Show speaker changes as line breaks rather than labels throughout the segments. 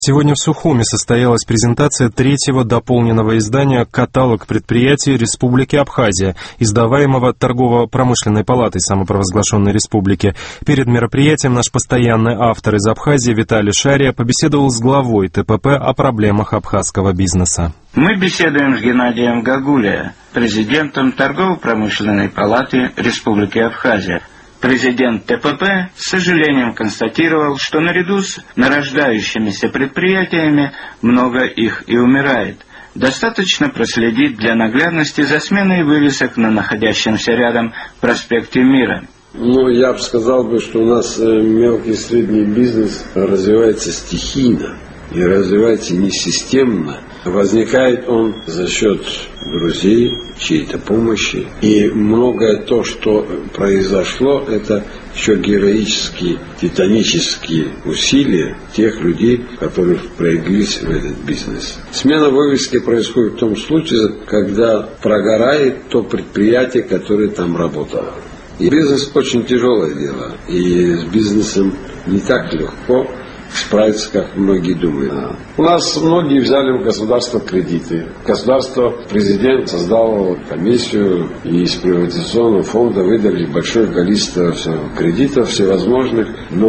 Сегодня в Сухуме состоялась презентация третьего дополненного издания «Каталог предприятий Республики Абхазия», издаваемого Торгово-промышленной палатой самопровозглашенной республики. Перед мероприятием наш постоянный автор из Абхазии Виталий Шария побеседовал с главой ТПП о проблемах абхазского бизнеса.
Мы беседуем с Геннадием Гагулия, президентом Торгово-промышленной палаты Республики Абхазия. Президент ТПП с сожалением констатировал, что наряду с нарождающимися предприятиями много их и умирает. Достаточно проследить для наглядности за сменой вывесок на находящемся рядом проспекте Мира.
Я бы сказал, что у нас мелкий и средний бизнес развивается стихийно и развивается не системно. Возникает он за счет друзей, чьей-то помощи. И многое то, что произошло, это еще героические, титанические усилия тех людей, которые впряглись в этот бизнес. Смена вывески происходит в том случае, когда прогорает то предприятие, которое там работало. И бизнес очень тяжелое дело. И с бизнесом не так легко справиться, как многие думают. У нас многие взяли в государство кредиты. Государство, президент создал комиссию, и из приватизационного фонда выдали большое количество кредитов всевозможных,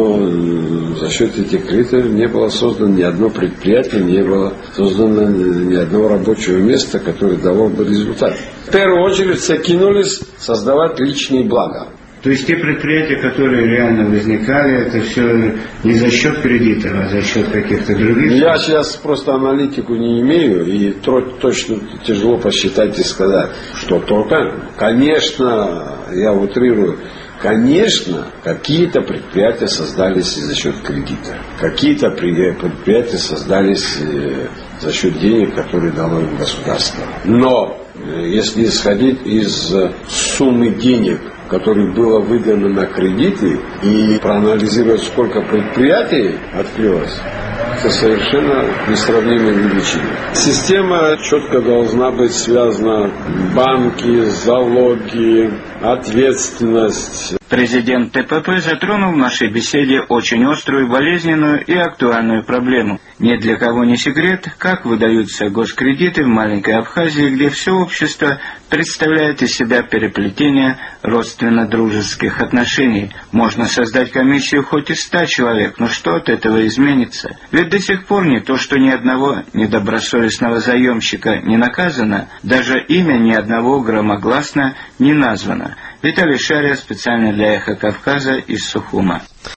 но за счет этих кредитов не было создано ни одно предприятие, не было создано ни одного рабочего места, которое дало бы результат. В первую очередь все кинулись создавать личные блага.
То есть те предприятия, которые реально возникали, это все не за счет кредитов, а за счет каких-то других?
Я сейчас просто аналитику не имею, и точно тяжело посчитать и сказать, что только. Конечно, я утрирую, конечно, какие-то предприятия создались за счет кредита. Какие-то предприятия создались за счет денег, которые дало им государство. Но если исходить из суммы денег, которое было выдано на кредиты, и проанализировать, сколько предприятий открылось, это совершенно несравнимые величины. Система четко должна быть связана: банки, залоги, ответственность.
Президент ТПП затронул в нашей беседе очень острую, болезненную и актуальную проблему. Ни для кого не секрет, как выдаются госкредиты в маленькой Абхазии, где все общество представляет из себя переплетение родственно-дружеских отношений. Можно создать комиссию хоть из 100 человек, но что от этого изменится? Ведь до сих пор не то, что ни одного недобросовестного заемщика не наказано, даже имя ни одного громогласно не названо. Виталий Шария специально для «Эхо Кавказа» из Сухума.